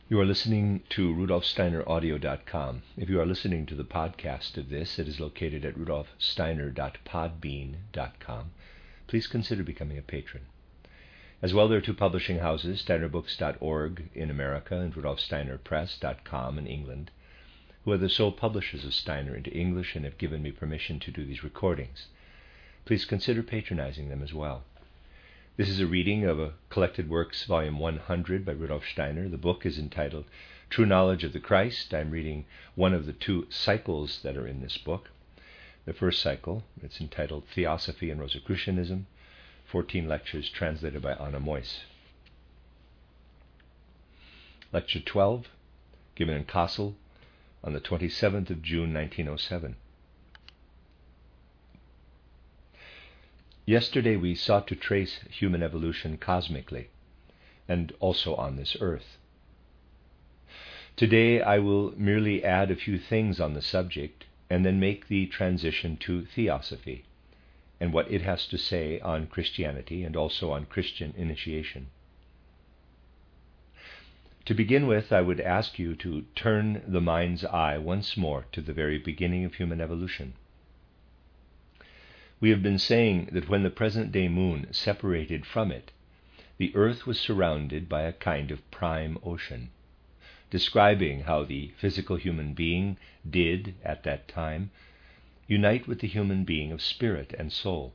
You are listening to rudolfsteineraudio.com. If you are listening to the podcast of this, it is located at rudolfsteiner.podbean.com. Please consider becoming a patron. As well, there are two publishing houses, steinerbooks.org in America and rudolfsteinerpress.com in England, who are the sole publishers of Steiner into English and have given me permission to do these recordings. Please consider patronizing them as well. This is a reading of a Collected Works, Volume 100 by Rudolf Steiner. The book is entitled True Knowledge of the Christ. I'm reading one of the two cycles that are in this book. The first cycle, it's entitled Theosophy and Rosicrucianism, 14 lectures translated by Anna Moyse. Lecture 12, given in Kassel on the 27th of June, 1907. Yesterday we sought to trace human evolution cosmically, and also on this earth. Today I will merely add a few things on the subject, and then make the transition to Theosophy, and what it has to say on Christianity and also on Christian initiation. To begin with, I would ask you to turn the mind's eye once more to the very beginning of human evolution. We have been saying that when the present-day moon separated from it, the earth was surrounded by a kind of prime ocean, describing how the physical human being did, at that time, unite with the human being of spirit and soul.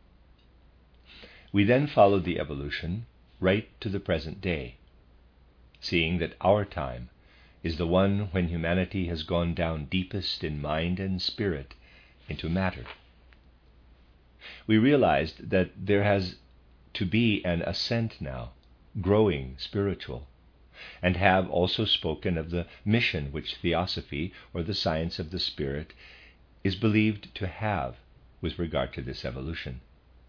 We then followed the evolution right to the present day, seeing that our time is the one when humanity has gone down deepest in mind and spirit into matter. We realized that there has to be an ascent now, growing spiritual, and have also spoken of the mission which Theosophy, or the science of the spirit, is believed to have with regard to this evolution.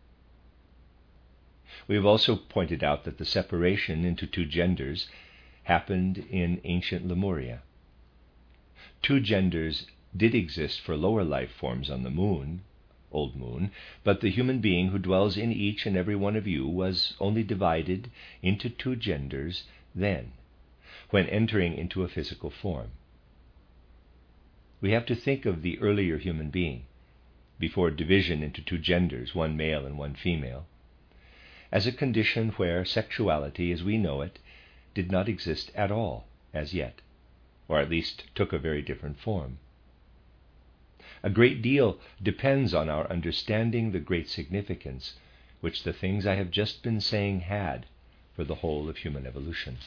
We have also pointed out that the separation into two genders happened in ancient Lemuria. Two genders did exist for lower life forms on the moon, old moon, but the human being who dwells in each and every one of you was only divided into two genders then, when entering into a physical form. We have to think of the earlier human being, before division into two genders, one male and one female, as a condition where sexuality as we know it did not exist at all as yet, or at least took a very different form. A great deal depends on our understanding the great significance which the things I have just been saying had for the whole of human evolution.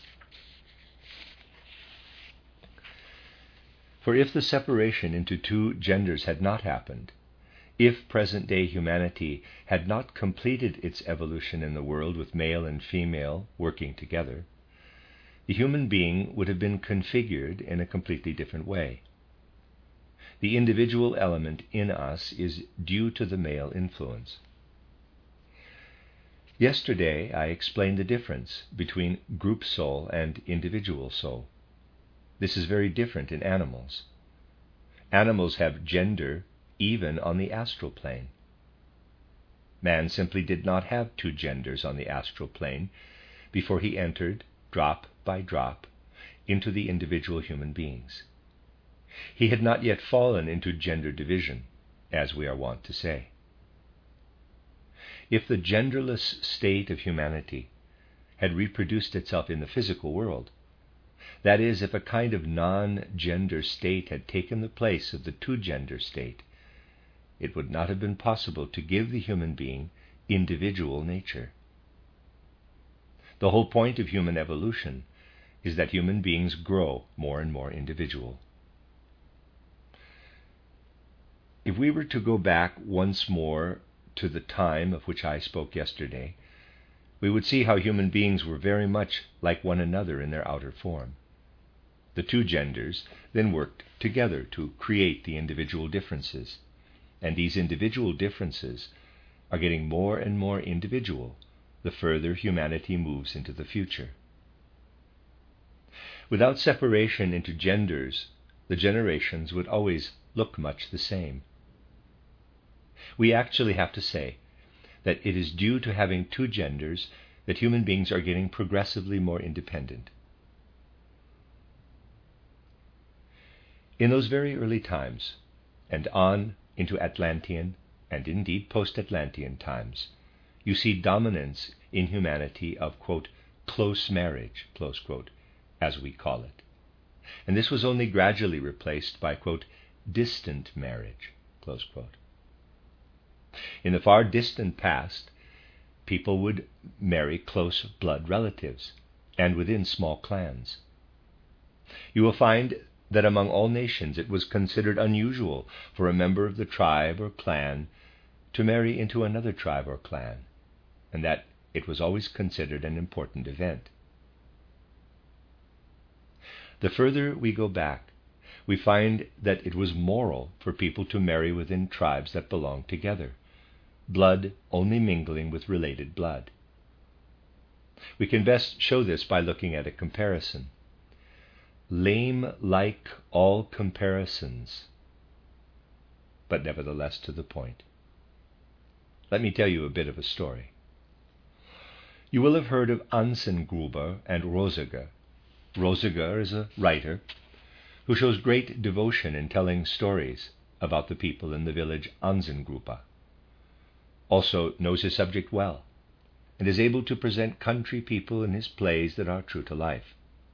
For if the separation into two genders had not happened, if present-day humanity had not completed its evolution in the world with male and female working together, the human being would have been configured in a completely different way. The individual element in us is due to the male influence. Yesterday I explained the difference between group soul and individual soul. This is very different in animals. Animals have gender even on the astral plane. Man simply did not have two genders on the astral plane before he entered, drop by drop, into the individual human beings. He had not yet fallen into gender division, as we are wont to say. If the genderless state of humanity had reproduced itself in the physical world, that is, if a kind of non-gender state had taken the place of the two-gender state, it would not have been possible to give the human being individual nature. The whole point of human evolution is that human beings grow more and more individual. If we were to go back once more to the time of which I spoke yesterday, we would see how human beings were very much like one another in their outer form. The two genders then worked together to create the individual differences, and these individual differences are getting more and more individual the further humanity moves into the future. Without separation into genders, the generations would always look much the same. We actually have to say that it is due to having two genders that human beings are getting progressively more independent. In those very early times, and on into Atlantean, and indeed post-Atlantean times, you see dominance in humanity of, quote, close marriage, close quote, as we call it. And this was only gradually replaced by, quote, distant marriage, close quote. In the far distant past, people would marry close blood relatives, and within small clans. You will find that among all nations it was considered unusual for a member of the tribe or clan to marry into another tribe or clan, and that it was always considered an important event. The further we go back, we find that it was moral for people to marry within tribes that belonged together, blood only mingling with related blood. We can best show this by looking at a comparison. Lame like all comparisons, but nevertheless to the point. Let me tell you a bit of a story. You will have heard of Anzengruber and Rosiger. Rosiger is a writer who shows great devotion in telling stories about the people in the village Anzengruber. Also knows his subject well, and is able to present country people in his plays that are true to life.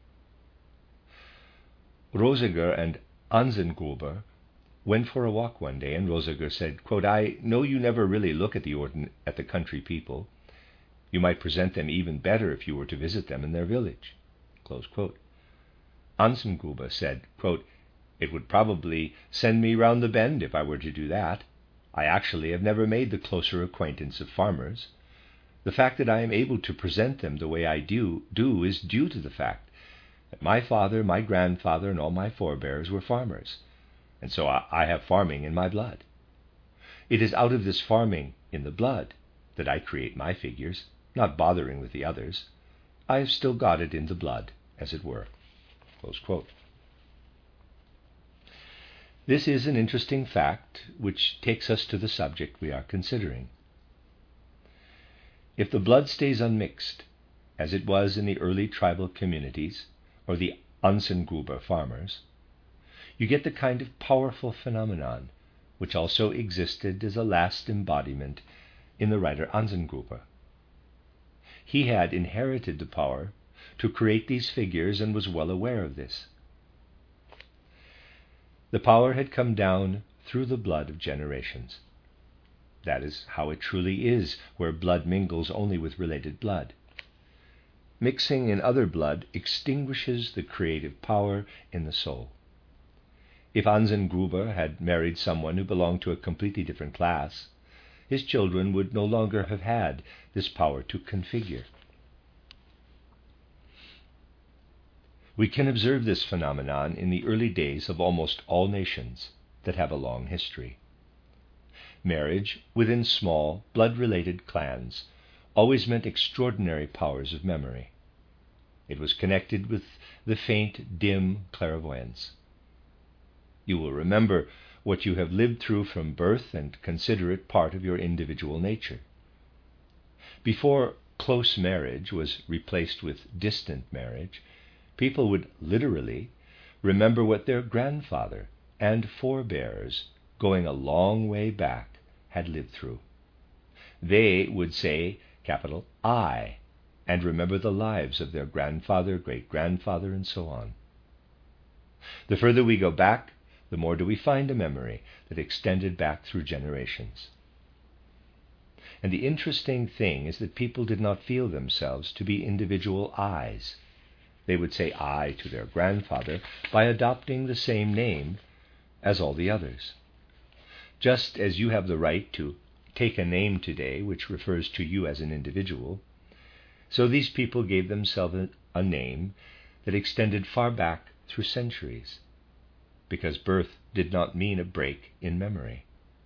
Rosiger and Anzengruber went for a walk one day, and Rosiger said, quote, I know you never really look at the country people. You might present them even better if you were to visit them in their village. Close quote. Anzengruber said, quote, it would probably send me round the bend if I were to do that. I actually have never made the closer acquaintance of farmers. The fact that I am able to present them the way I do is due to the fact that my father, my grandfather, and all my forebears were farmers, and so I have farming in my blood. It is out of this farming in the blood that I create my figures, not bothering with the others. I have still got it in the blood, as it were. Close quote. This is an interesting fact which takes us to the subject we are considering. If the blood stays unmixed, as it was in the early tribal communities or the Anzengruber farmers, you get the kind of powerful phenomenon which also existed as a last embodiment in the writer Anzengruber. He had inherited the power to create these figures and was well aware of this. The power had come down through the blood of generations. That is how it truly is, where blood mingles only with related blood. Mixing in other blood extinguishes the creative power in the soul. If Anzengruber had married someone who belonged to a completely different class, his children would no longer have had this power to configure. We can observe this phenomenon in the early days of almost all nations that have a long history. Marriage within small, blood-related clans always meant extraordinary powers of memory. It was connected with the faint, dim clairvoyance. You will remember what you have lived through from birth and consider it part of your individual nature. Before close marriage was replaced with distant marriage, people would literally remember what their grandfather and forebears, going a long way back, had lived through. They would say, capital I, and remember the lives of their grandfather, great-grandfather, and so on. The further we go back, the more do we find a memory that extended back through generations. And the interesting thing is that people did not feel themselves to be individual I's. They would say I to their grandfather by adopting the same name as all the others. Just as you have the right to take a name today which refers to you as an individual, so these people gave themselves a name that extended far back through centuries, because birth did not mean a break in memory.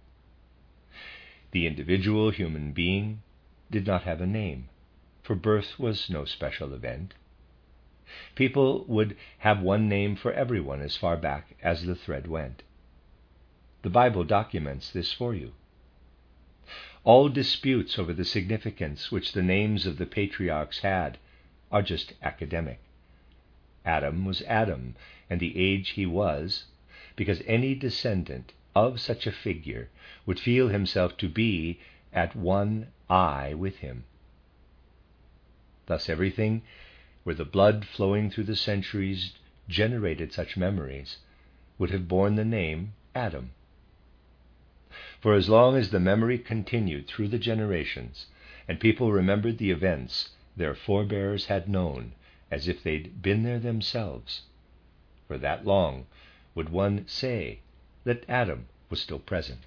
The individual human being did not have a name, for birth was no special event. People would have one name for everyone as far back as the thread went. The Bible documents this for you. All disputes over the significance which the names of the patriarchs had are just academic. Adam was Adam, and the age he was, because any descendant of such a figure would feel himself to be at one eye with him. Thus everything where the blood flowing through the centuries generated such memories would have borne the name Adam. For as long as the memory continued through the generations, and people remembered the events their forebears had known as if they'd been there themselves, for that long would one say that Adam was still present.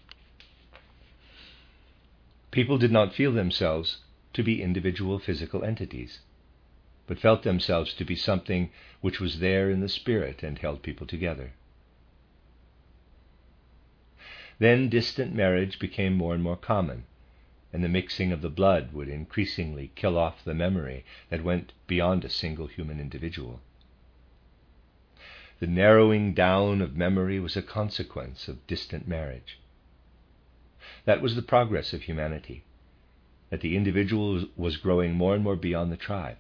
People did not feel themselves to be individual physical entities, but felt themselves to be something which was there in the spirit and held people together. Then distant marriage became more and more common, and the mixing of the blood would increasingly kill off the memory that went beyond a single human individual. The narrowing down of memory was a consequence of distant marriage. That was the progress of humanity, that the individual was growing more and more beyond the tribe.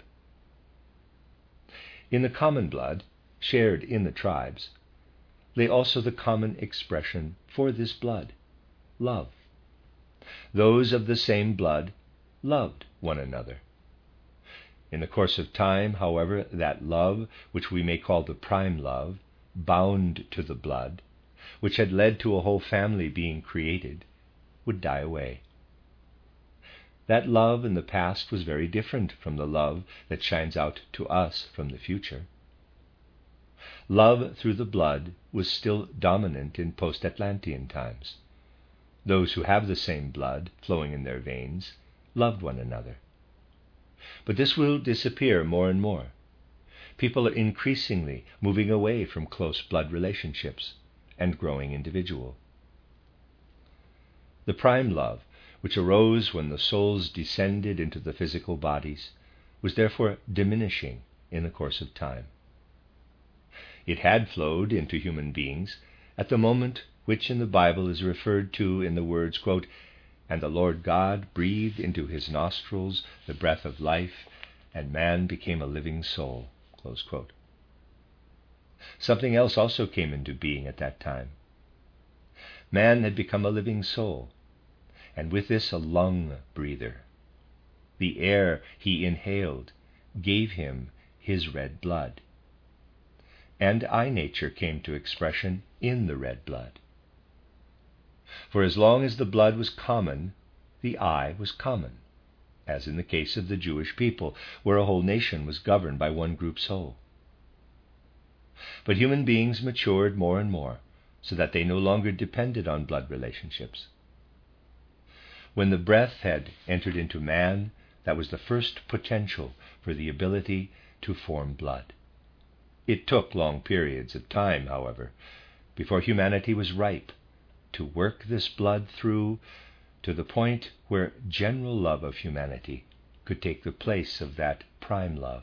In the common blood, shared in the tribes, lay also the common expression for this blood, love. Those of the same blood loved one another. In the course of time, however, that love, which we may call the prime love, bound to the blood, which had led to a whole family being created, would die away. That love in the past was very different from the love that shines out to us from the future. Love through the blood was still dominant in post-Atlantean times. Those who have the same blood flowing in their veins loved one another. But this will disappear more and more. People are increasingly moving away from close blood relationships and growing individual. The prime love, which arose when the souls descended into the physical bodies, was therefore diminishing in the course of time. It had flowed into human beings at the moment which in the Bible is referred to in the words, quote, "And the Lord God breathed into his nostrils the breath of life, and man became a living soul." Close quote. Something else also came into being at that time. Man had become a living soul, and with this a lung breather. The air he inhaled gave him his red blood. And eye nature came to expression in the red blood. For as long as the blood was common, the eye was common, as in the case of the Jewish people, where a whole nation was governed by one group soul. But human beings matured more and more, so that they no longer depended on blood relationships. When the breath had entered into man, that was the first potential for the ability to form blood. It took long periods of time, however, before humanity was ripe to work this blood through to the point where general love of humanity could take the place of that prime love.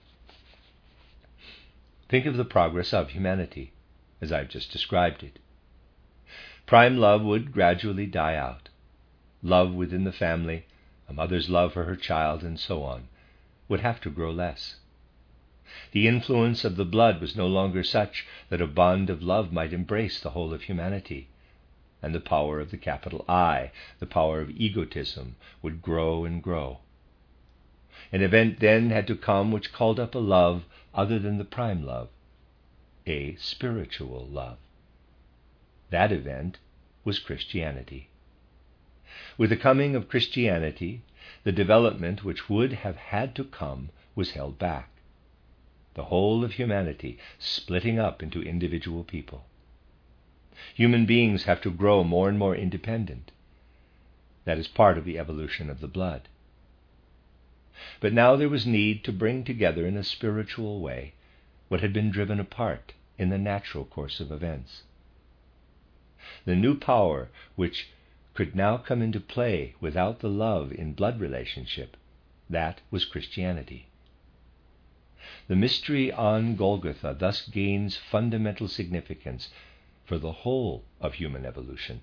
Think of the progress of humanity, as I've just described it. Prime love would gradually die out. Love within the family, a mother's love for her child, and so on, would have to grow less. The influence of the blood was no longer such that a bond of love might embrace the whole of humanity, and the power of the capital I, the power of egotism, would grow and grow. An event then had to come which called up a love other than the prime love, a spiritual love. That event was Christianity. With the coming of Christianity, the development which would have had to come was held back, the whole of humanity splitting up into individual people. Human beings have to grow more and more independent. That is part of the evolution of the blood. But now there was need to bring together in a spiritual way what had been driven apart in the natural course of events. The new power which could now come into play without the love in blood relationship, that was Christianity. The mystery on Golgotha thus gains fundamental significance for the whole of human evolution.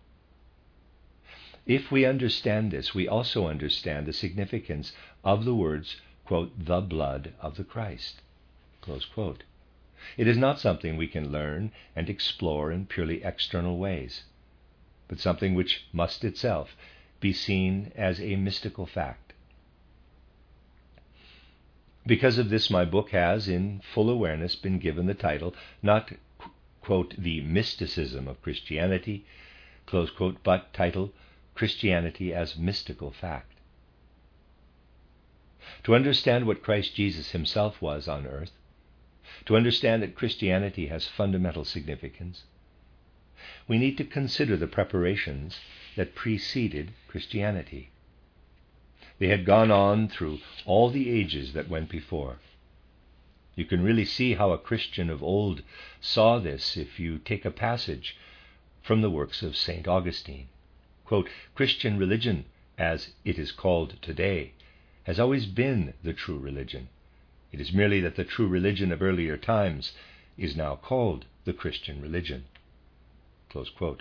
If we understand this, we also understand the significance of the words, quote, "the blood of the Christ," close quote. It is not something we can learn and explore in purely external ways, but something which must itself be seen as a mystical fact. Because of this, my book has, in full awareness, been given the title, not, quote, The Mysticism of Christianity, close quote, but title, Christianity as Mystical Fact. To understand what Christ Jesus himself was on earth, to understand that Christianity has fundamental significance, we need to consider the preparations that preceded Christianity. They had gone on through all the ages that went before. You can really see how a Christian of old saw this if you take a passage from the works of St. Augustine. Quote, Christian religion, as it is called today, has always been the true religion. It is merely that the true religion of earlier times is now called the Christian religion. Close quote.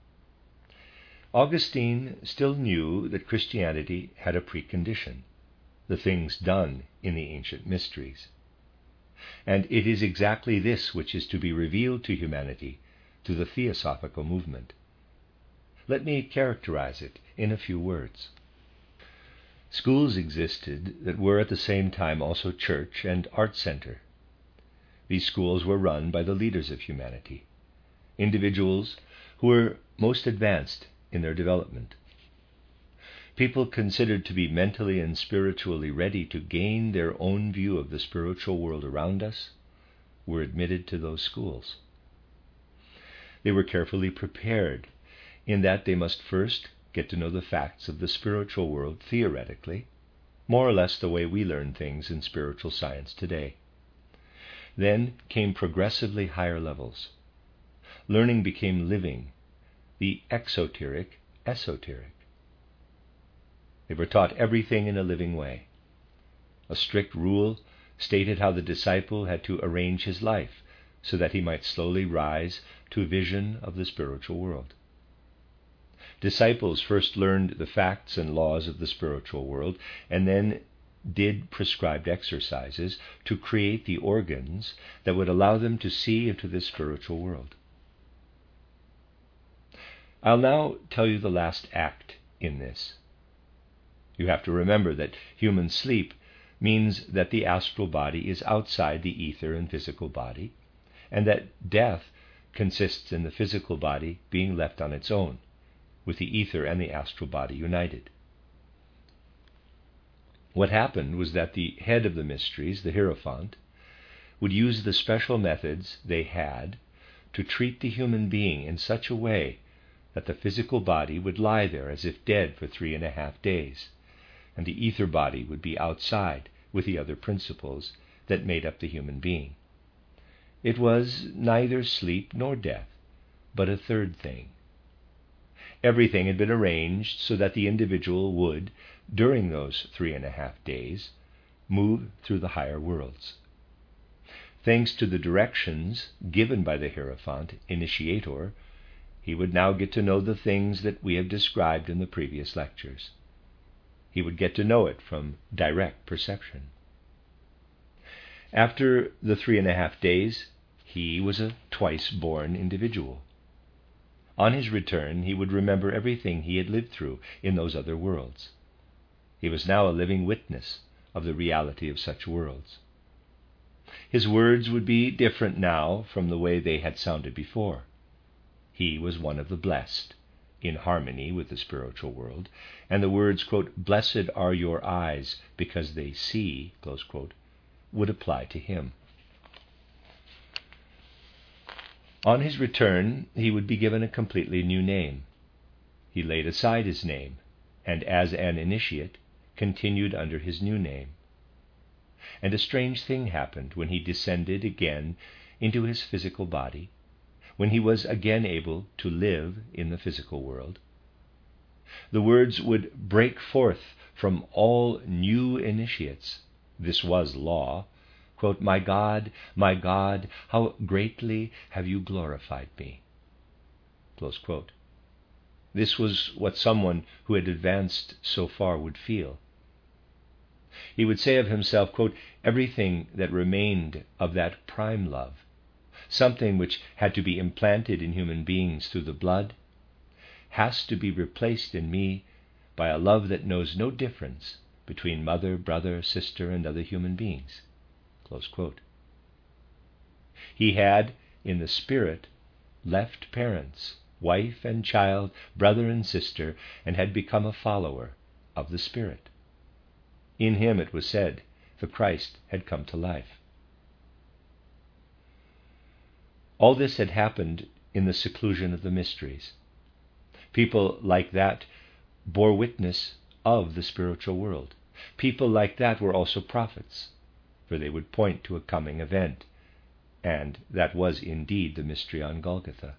Augustine still knew that Christianity had a precondition, the things done in the ancient mysteries. And it is exactly this which is to be revealed to humanity through the theosophical movement. Let me characterize it in a few words. Schools existed that were at the same time also church and art center. These schools were run by the leaders of humanity, individuals who were most advanced in their development. People considered to be mentally and spiritually ready to gain their own view of the spiritual world around us were admitted to those schools. They were carefully prepared in that they must first get to know the facts of the spiritual world theoretically, more or less the way we learn things in spiritual science today. Then came progressively higher levels. Learning became living, the exoteric, esoteric. They were taught everything in a living way. A strict rule stated how the disciple had to arrange his life so that he might slowly rise to a vision of the spiritual world. Disciples first learned the facts and laws of the spiritual world and then did prescribed exercises to create the organs that would allow them to see into this spiritual world. I'll now tell you the last act in this. You have to remember that human sleep means that the astral body is outside the ether and physical body, and that death consists in the physical body being left on its own, with the ether and the astral body united. What happened was that the head of the mysteries, the Hierophant, would use the special methods they had to treat the human being in such a way that the physical body would lie there as if dead for 3.5 days, and the ether body would be outside with the other principles that made up the human being. It was neither sleep nor death, but a third thing. Everything had been arranged so that the individual would, during those 3.5 days, move through the higher worlds. Thanks to the directions given by the Hierophant, initiator, he would now get to know the things that we have described in the previous lectures. He would get to know it from direct perception. After the 3.5 days, he was a twice-born individual. On his return, he would remember everything he had lived through in those other worlds. He was now a living witness of the reality of such worlds. His words would be different now from the way they had sounded before. He was one of the blessed, in harmony with the spiritual world, and the words, quote, "Blessed are your eyes because they see," close quote, would apply to him. On his return, he would be given a completely new name. He laid aside his name, and as an initiate, continued under his new name. And a strange thing happened when he descended again into his physical body, when he was again able to live in the physical world. The words would break forth from all new initiates. This was law. Quote, my God, how greatly have you glorified me." Close quote. This was what someone who had advanced so far would feel. He would say of himself, quote, everything that remained of that prime love, something which had to be implanted in human beings through the blood, has to be replaced in me by a love that knows no difference between mother, brother, sister, and other human beings. Close quote. He had, in the spirit, left parents, wife and child, brother and sister, and had become a follower of the Spirit. In him, it was said, the Christ had come to life. All this had happened in the seclusion of the mysteries. People like that bore witness of the spiritual world. People like that were also prophets, for they would point to a coming event, and that was indeed the mystery on Golgotha.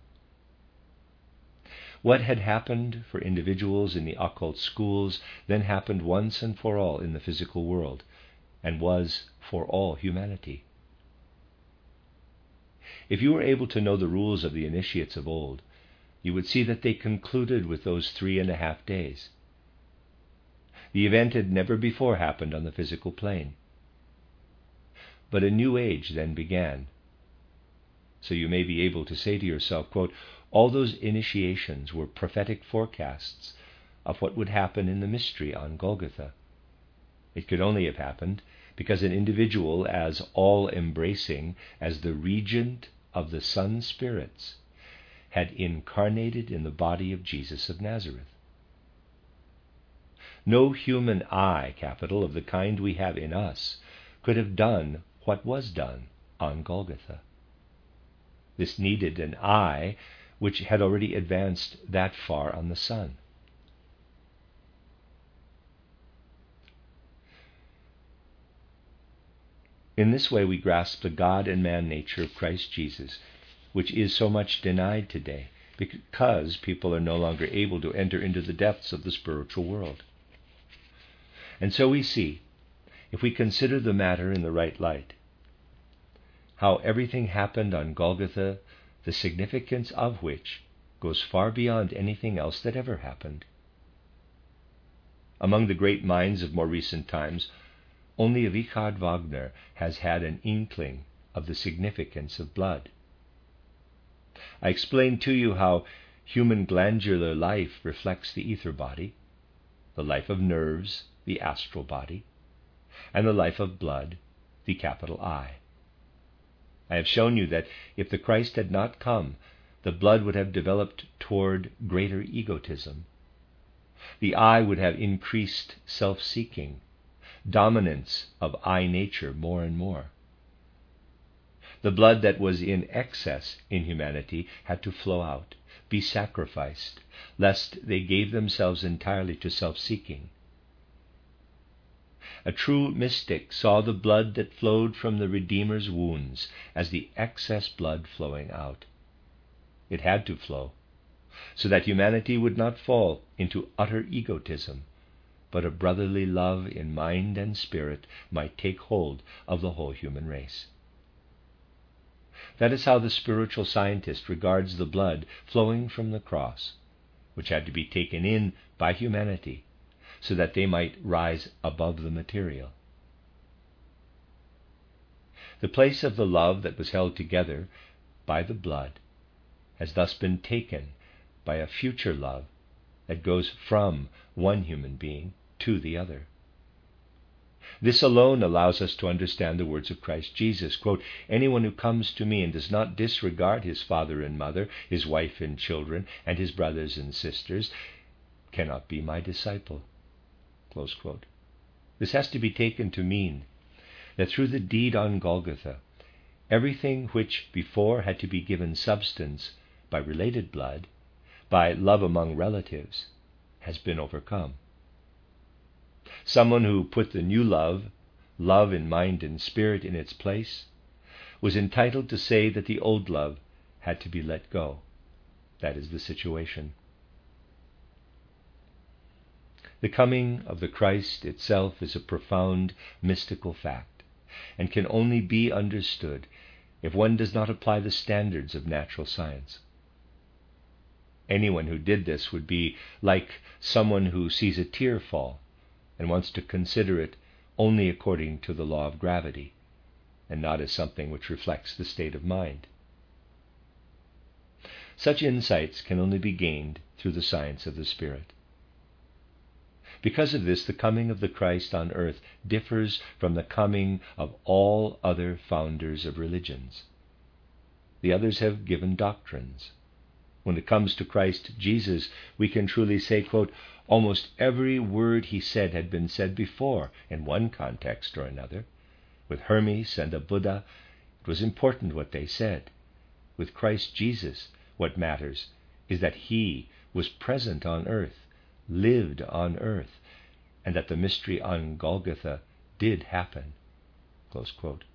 What had happened for individuals in the occult schools then happened once and for all in the physical world, and was for all humanity. If you were able to know the rules of the initiates of old, you would see that they concluded with those 3.5 days. The event had never before happened on the physical plane. But a new age then began. So you may be able to say to yourself, quote, all those initiations were prophetic forecasts of what would happen in the mystery on Golgotha. It could only have happened because an individual as all-embracing as the regent of the Sun spirits had incarnated in the body of Jesus of Nazareth. No human eye, capital, of the kind we have in us could have done what was done on Golgotha. This needed an eye which had already advanced that far on the sun. In this way we grasp the God and man nature of Christ Jesus, which is so much denied today because people are no longer able to enter into the depths of the spiritual world. And so we see, if we consider the matter in the right light, how everything happened on Golgotha, the significance of which goes far beyond anything else that ever happened. Among the great minds of more recent times, only Richard Wagner has had an inkling of the significance of blood. I explained to you how human glandular life reflects the ether body, the life of nerves, the astral body, and the life of blood, the capital I. I have shown you that if the Christ had not come, the blood would have developed toward greater egotism. The I would have increased self-seeking, dominance of I nature more and more. The blood that was in excess in humanity had to flow out, be sacrificed, lest they gave themselves entirely to self-seeking. A true mystic saw the blood that flowed from the Redeemer's wounds as the excess blood flowing out. It had to flow, so that humanity would not fall into utter egotism, but a brotherly love in mind and spirit might take hold of the whole human race. That is how the spiritual scientist regards the blood flowing from the cross, which had to be taken in by humanity, so that they might rise above the material. The place of the love that was held together by the blood has thus been taken by a future love that goes from one human being to the other. This alone allows us to understand the words of Christ Jesus, quote, anyone who comes to me and does not disregard his father and mother, his wife and children, and his brothers and sisters, cannot be my disciple. Close quote. This has to be taken to mean that through the deed on Golgotha, everything which before had to be given substance by related blood, by love among relatives, has been overcome. Someone who put the new love in mind and spirit, in its place, was entitled to say that the old love had to be let go. That is the situation. The coming of the Christ itself is a profound mystical fact, and can only be understood if one does not apply the standards of natural science. Anyone who did this would be like someone who sees a tear fall and wants to consider it only according to the law of gravity, and not as something which reflects the state of mind. Such insights can only be gained through the science of the Spirit. Because of this, the coming of the Christ on earth differs from the coming of all other founders of religions. The others have given doctrines. When it comes to Christ Jesus, we can truly say, quote, almost every word he said had been said before in one context or another. With Hermes and the Buddha, it was important what they said. With Christ Jesus, what matters is that he was present on earth, lived on earth, and that the mystery on Golgotha did happen. Close quote.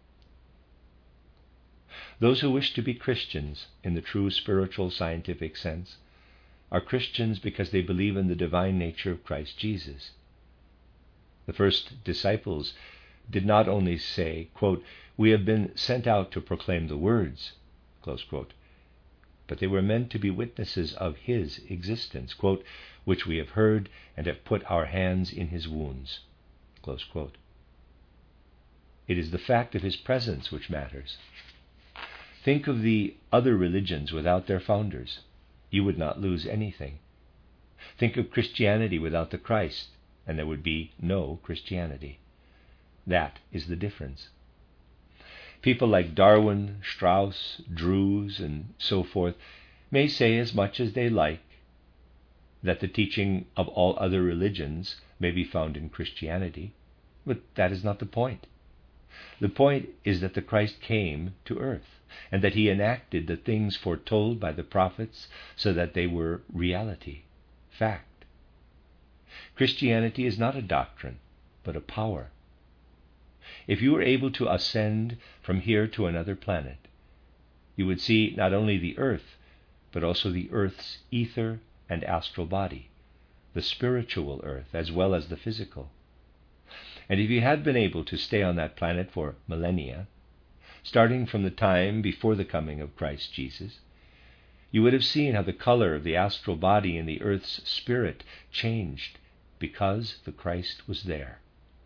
Those who wish to be Christians in the true spiritual scientific sense are Christians because they believe in the divine nature of Christ Jesus. The first disciples did not only say, quote, we have been sent out to proclaim the words, close quote, but they were meant to be witnesses of his existence, quote, which we have heard and have put our hands in his wounds, close quote. It is the fact of his presence which matters. Think of the other religions without their founders. You would not lose anything. Think of Christianity without the Christ, and there would be no Christianity. That is the difference. People like Darwin, Strauss, Drews, and so forth may say as much as they like that the teaching of all other religions may be found in Christianity, but that is not the point. The point is that the Christ came to earth, and that he enacted the things foretold by the prophets so that they were reality, fact. Christianity is not a doctrine, but a power. If you were able to ascend from here to another planet, you would see not only the earth, but also the earth's ether and astral body, the spiritual earth as well as the physical. And if you had been able to stay on that planet for millennia, starting from the time before the coming of Christ Jesus, you would have seen how the color of the astral body in the earth's spirit changed because the Christ was there.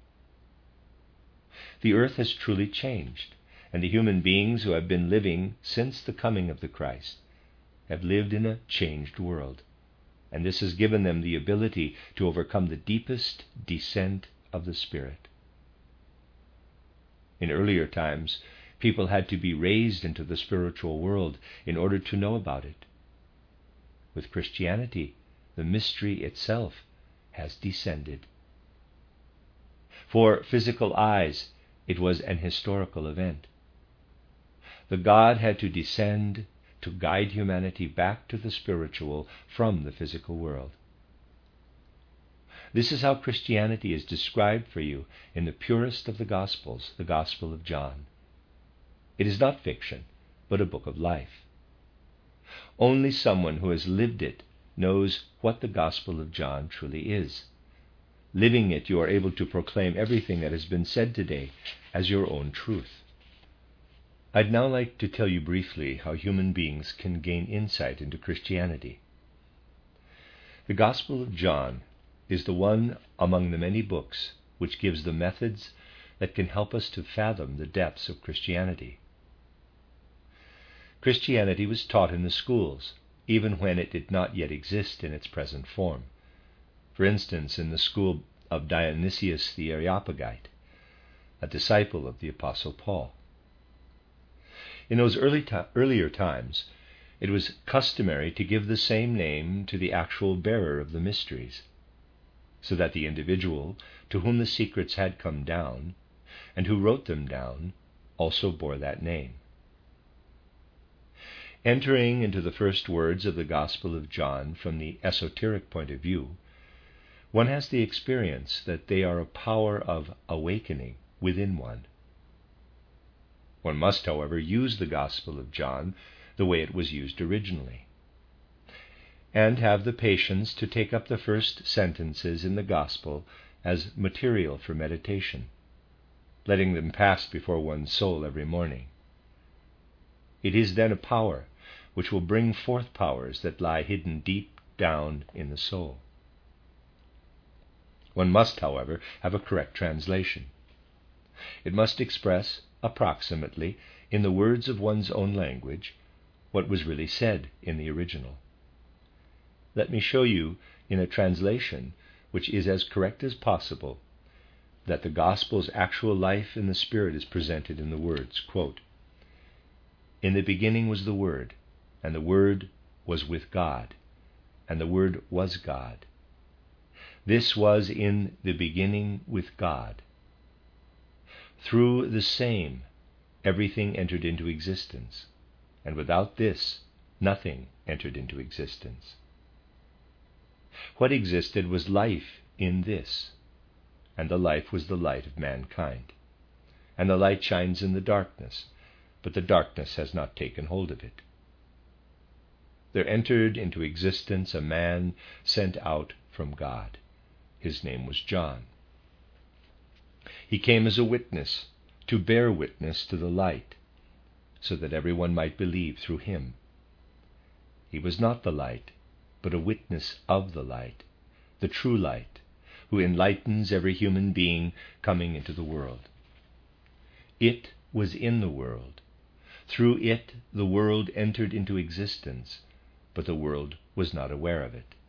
The earth has truly changed, and the human beings who have been living since the coming of the Christ have lived in a changed world, and this has given them the ability to overcome the deepest descent of the Spirit. In earlier times, people had to be raised into the spiritual world in order to know about it. With Christianity, the mystery itself has descended. For physical eyes, it was an historical event. The God had to descend to guide humanity back to the spiritual from the physical world. This is how Christianity is described for you in the purest of the Gospels, the Gospel of John. It is not fiction, but a book of life. Only someone who has lived it knows what the Gospel of John truly is. Living it, you are able to proclaim everything that has been said today as your own truth. I'd now like to tell you briefly how human beings can gain insight into Christianity. The Gospel of John is the one among the many books which gives the methods that can help us to fathom the depths of Christianity. Christianity was taught in the schools, even when it did not yet exist in its present form. For instance, in the school of Dionysius the Areopagite, a disciple of the Apostle Paul. In those earlier times, it was customary to give the same name to the actual bearer of the mysteries, so that the individual to whom the secrets had come down, and who wrote them down, also bore that name. Entering into the first words of the Gospel of John from the esoteric point of view, one has the experience that they are a power of awakening within one. One must, however, use the Gospel of John the way it was used originally, and have the patience to take up the first sentences in the Gospel as material for meditation, letting them pass before one's soul every morning. It is then a power which will bring forth powers that lie hidden deep down in the soul. One must, however, have a correct translation. It must express, approximately, in the words of one's own language, what was really said in the original. Let me show you, in a translation which is as correct as possible, that the Gospel's actual life in the Spirit is presented in the words, quote, "In the beginning was the Word, and the Word was with God, and the Word was God. This was in the beginning with God. Through the same everything entered into existence, and without this nothing entered into existence. What existed was life in this, and the life was the light of mankind. And the light shines in the darkness, but the darkness has not taken hold of it. There entered into existence a man sent out from God. His name was John. He came as a witness, to bear witness to the light, so that everyone might believe through him. He was not the light, but a witness of the light, the true light, who enlightens every human being coming into the world. It was in the world. Through it the world entered into existence, but the world was not aware of it.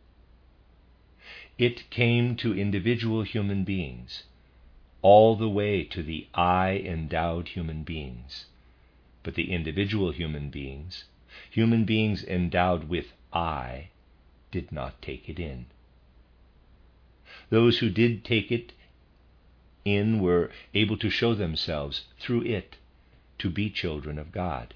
It came to individual human beings, all the way to the I-endowed human beings. But the individual human beings endowed with I, did not take it in. Those who did take it in were able to show themselves through it to be children of God.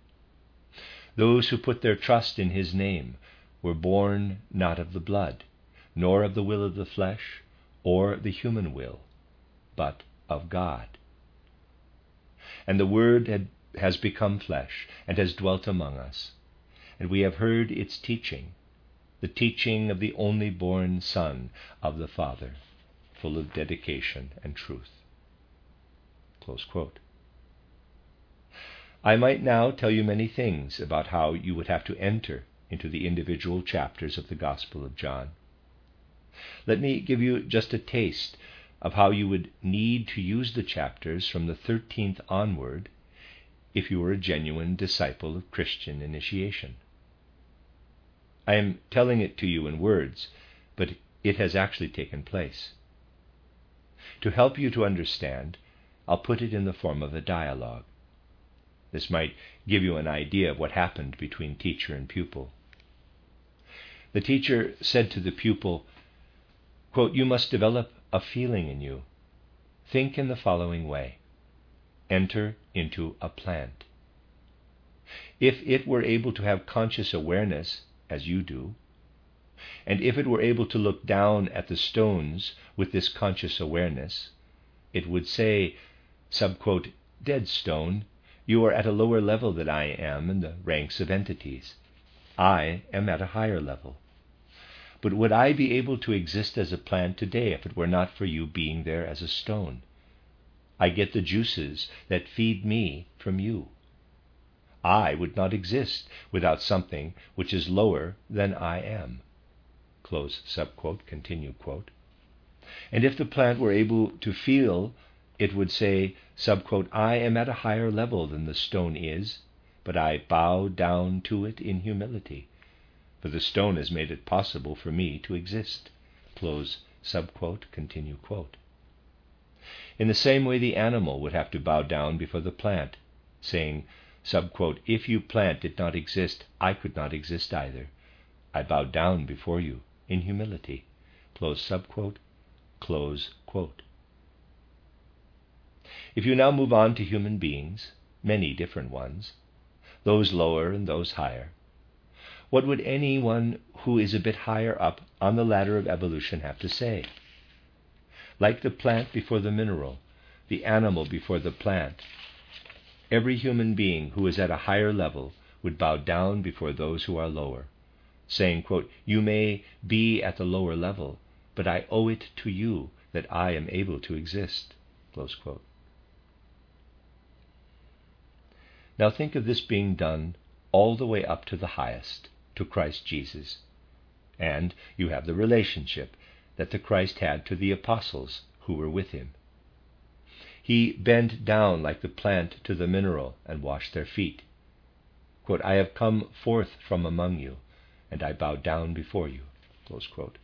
Those who put their trust in his name were born not of the blood, nor of the will of the flesh, or the human will, but of God. And the Word has become flesh, and has dwelt among us, and we have heard its teaching, the teaching of the only born Son of the Father, full of dedication and truth." Close quote. I might now tell you many things about how you would have to enter into the individual chapters of the Gospel of John. Let me give you just a taste of how you would need to use the chapters from the 13th onward if you were a genuine disciple of Christian initiation. I am telling it to you in words, but it has actually taken place. To help you to understand, I'll put it in the form of a dialogue. This might give you an idea of what happened between teacher and pupil. The teacher said to the pupil, quote, "You must develop a feeling in you. Think in the following way. Enter into a plant. If it were able to have conscious awareness, as you do, and if it were able to look down at the stones with this conscious awareness, it would say, subquote, 'Dead stone, you are at a lower level than I am in the ranks of entities. I am at a higher level. But would I be able to exist as a plant today if it were not for you being there as a stone? I get the juices that feed me from you. I would not exist without something which is lower than I am.'" Close subquote, continue quote. And if the plant were able to feel, it would say, subquote, "I am at a higher level than the stone is, but I bow down to it in humility, for the stone has made it possible for me to exist." Close subquote, continue quote. In the same way, the animal would have to bow down before the plant, saying, subquote, "If you plant did not exist, I could not exist either. I bow down before you in humility." Close subquote, close quote. If you now move on to human beings, many different ones, those lower and those higher, what would anyone who is a bit higher up on the ladder of evolution have to say? Like the plant before the mineral, the animal before the plant, every human being who is at a higher level would bow down before those who are lower, saying, quote, "You may be at the lower level, but I owe it to you that I am able to exist." Close quote. Now think of this being done all the way up to the highest, to Christ Jesus. And you have the relationship that the Christ had to the apostles who were with him. He bent down like the plant to the mineral and washed their feet. Quote, I have come forth from among you, and I bow down before you. Close quote.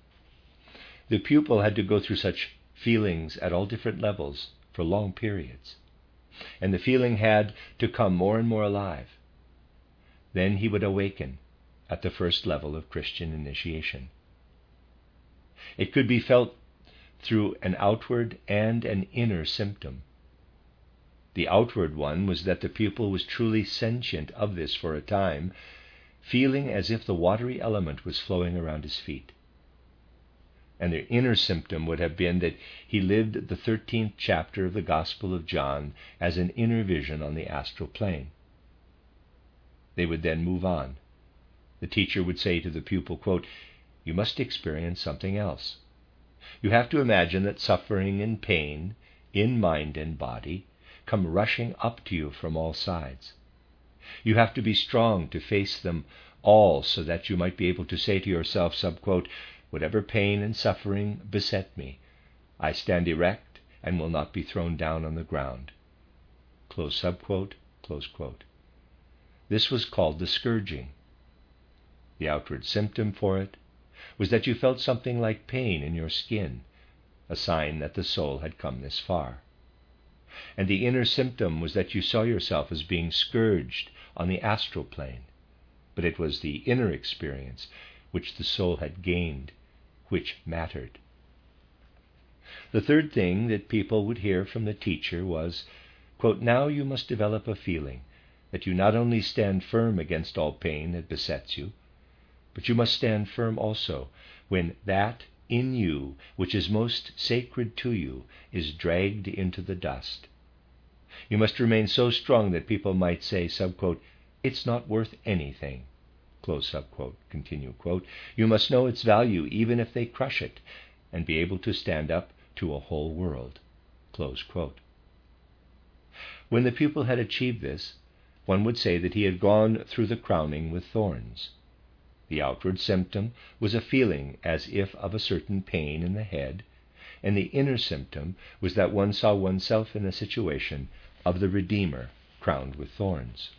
The pupil had to go through such feelings at all different levels for long periods, and the feeling had to come more and more alive. Then he would awaken at the first level of Christian initiation. It could be felt through an outward and an inner symptom. The outward one was that the pupil was truly sentient of this for a time, feeling as if the watery element was flowing around his feet. And the inner symptom would have been that he lived the 13th chapter of the Gospel of John as an inner vision on the astral plane. They would then move on. The teacher would say to the pupil, quote, you must experience something else. You have to imagine that suffering and pain, in mind and body, come rushing up to you from all sides. You have to be strong to face them all so that you might be able to say to yourself, subquote, whatever pain and suffering beset me, I stand erect and will not be thrown down on the ground. Close subquote, close quote. This was called the scourging. The outward symptom for it was that you felt something like pain in your skin, a sign that the soul had come this far. And the inner symptom was that you saw yourself as being scourged on the astral plane, but it was the inner experience which the soul had gained which mattered. The third thing that people would hear from the teacher was, quote, now you must develop a feeling that you not only stand firm against all pain that besets you, but you must stand firm also when that in you which is most sacred to you is dragged into the dust. You must remain so strong that people might say, subquote, it's not worth anything. Close subquote, continue quote. You must know its value even if they crush it, and be able to stand up to a whole world. Close quote. When the pupil had achieved this, one would say that he had gone through the crowning with thorns. The outward symptom was a feeling as if of a certain pain in the head, and the inner symptom was that one saw oneself in a situation of the Redeemer crowned with thorns.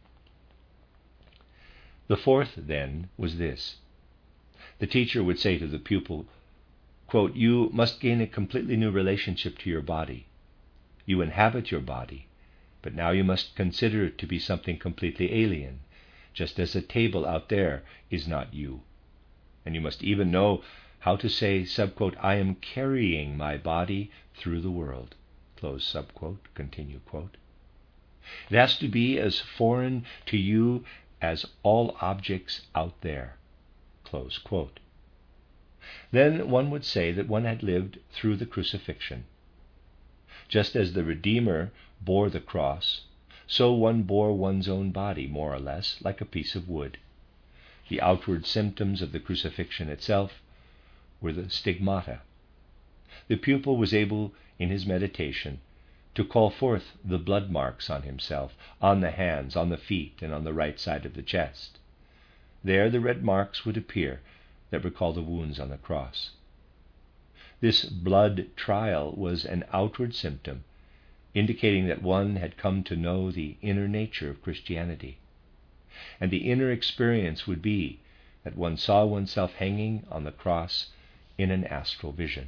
The fourth, then, was this. The teacher would say to the pupil, quote, you must gain a completely new relationship to your body. You inhabit your body, but now you must consider it to be something completely alien, just as a table out there is not you. And you must even know how to say, subquote, I am carrying my body through the world. Close subquote, continue quote. It has to be as foreign to you as all objects out there. Close quote. Then one would say that one had lived through the crucifixion. Just as the Redeemer bore the cross, so one bore one's own body, more or less, like a piece of wood. The outward symptoms of the crucifixion itself were the stigmata. The pupil was able, in his meditation, to call forth the blood marks on himself, on the hands, on the feet, and on the right side of the chest. There the red marks would appear that recall the wounds on the cross. This blood trial was an outward symptom, indicating that one had come to know the inner nature of Christianity. And the inner experience would be that one saw oneself hanging on the cross in an astral vision.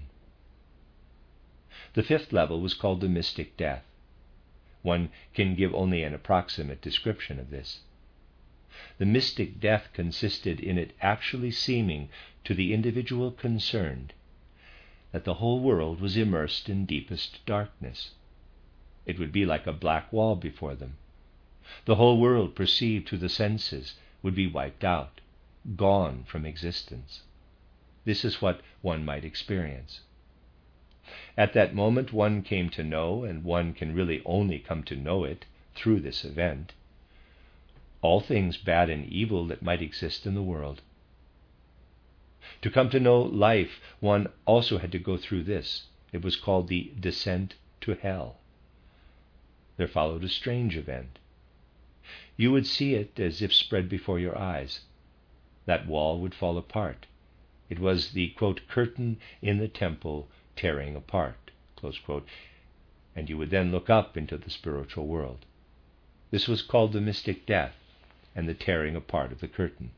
The fifth level was called the mystic death. One can give only an approximate description of this. The mystic death consisted in it actually seeming to the individual concerned that the whole world was immersed in deepest darkness. It would be like a black wall before them. The whole world perceived through the senses would be wiped out, gone from existence. This is what one might experience. At that moment one came to know, and one can really only come to know it through this event, all things bad and evil that might exist in the world. To come to know life, one also had to go through this. It was called the descent to hell. There followed a strange event. You would see it as if spread before your eyes. That wall would fall apart. It was the, quote, curtain in the temple tearing apart, close quote. and you would then look up into the spiritual world. This was called the mystic death and the tearing apart of the curtain.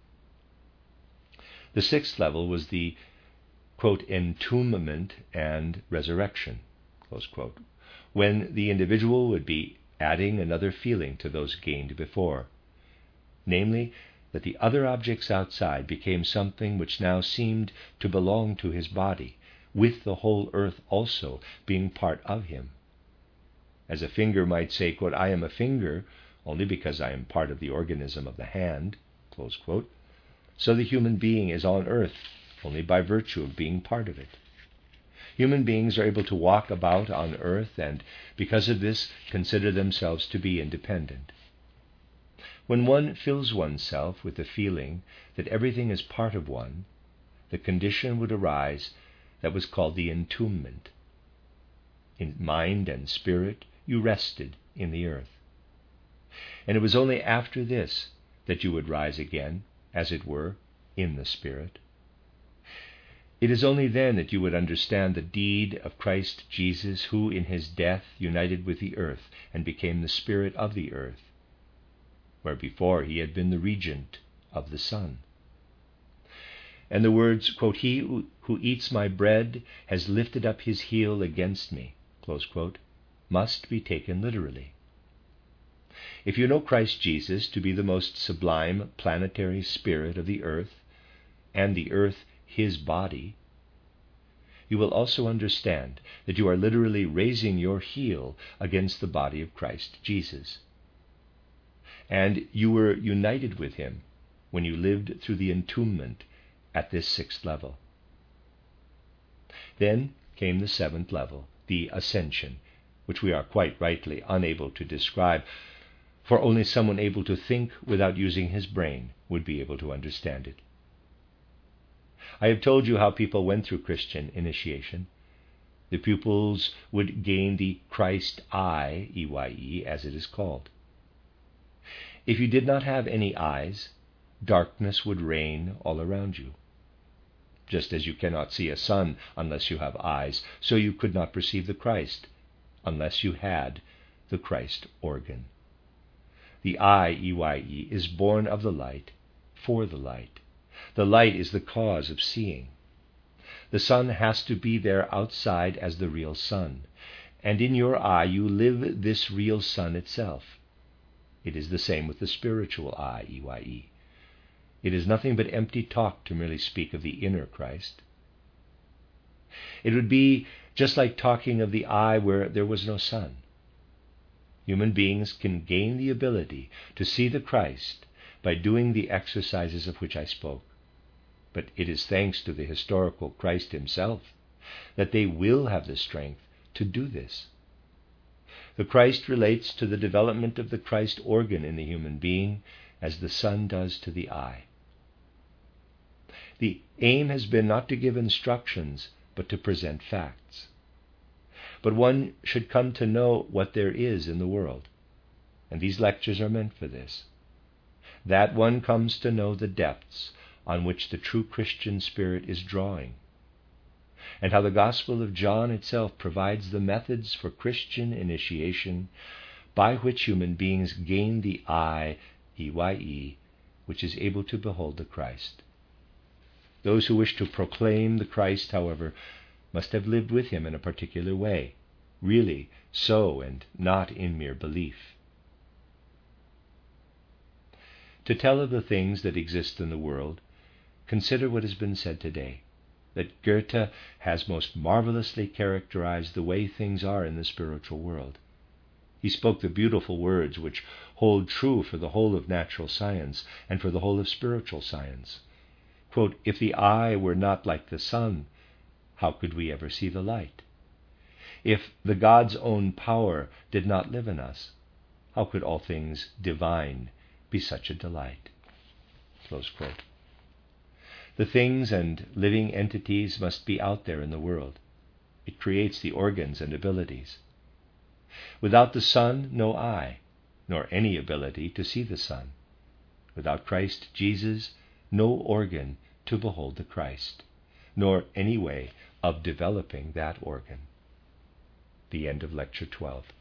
The sixth level was the, quote, entombment and resurrection, close quote, when the individual would be adding another feeling to those gained before, namely, that the other objects outside became something which now seemed to belong to his body, with the whole earth also being part of him. As a finger might say, quote, I am a finger only because I am part of the organism of the hand, close quote, so the human being is on earth only by virtue of being part of it. Human beings are able to walk about on earth and, because of this, consider themselves to be independent. When one fills oneself with the feeling that everything is part of one, the condition would arise that was called the entombment. In mind and spirit, you rested in the earth. And it was only after this that you would rise again, as it were, in the Spirit. It is only then that you would understand the deed of Christ Jesus, who in his death united with the earth and became the spirit of the earth, where before he had been the regent of the sun. And the words, quote, he who eats my bread has lifted up his heel against me, close quote, must be taken literally. If you know Christ Jesus to be the most sublime planetary spirit of the earth, and the earth his body, you will also understand that you are literally raising your heel against the body of Christ Jesus. And you were united with him when you lived through the entombment at this sixth level. Then came the seventh level, the ascension, which we are quite rightly unable to describe, for only someone able to think without using his brain would be able to understand it. I have told you how people went through Christian initiation. The pupils would gain the Christ eye, EYE, as it is called. If you did not have any eyes, darkness would reign all around you. Just as you cannot see a sun unless you have eyes, so you could not perceive the Christ unless you had the Christ organ. The eye, EYE, is born of the light, for the light. The light is the cause of seeing. The sun has to be there outside as the real sun, and in your eye you live this real sun itself. It is the same with the spiritual eye, EYE. It is nothing but empty talk to merely speak of the inner Christ. It would be just like talking of the eye where there was no sun. Human beings can gain the ability to see the Christ by doing the exercises of which I spoke. But it is thanks to the historical Christ himself that they will have the strength to do this. The Christ relates to the development of the Christ organ in the human being as the sun does to the eye. The aim has been not to give instructions, but to present facts. But one should come to know what there is in the world, and these lectures are meant for this. That one comes to know the depths on which the true Christian spirit is drawing, and how the Gospel of John itself provides the methods for Christian initiation by which human beings gain the eye, EYE, which is able to behold the Christ. Those who wish to proclaim the Christ, however, must have lived with him in a particular way, really so and not in mere belief. To tell of the things that exist in the world, consider what has been said today, that Goethe has most marvelously characterized the way things are in the spiritual world. He spoke the beautiful words which hold true for the whole of natural science and for the whole of spiritual science. Quote, if the eye were not like the sun, how could we ever see the light? If the God's own power did not live in us, how could all things divine be such a delight? Close quote. The things and living entities must be out there in the world. It creates the organs and abilities. Without the sun, no eye, nor any ability to see the sun. Without Christ Jesus, no organ to behold the Christ, nor any way of developing that organ. The end of Lecture 12.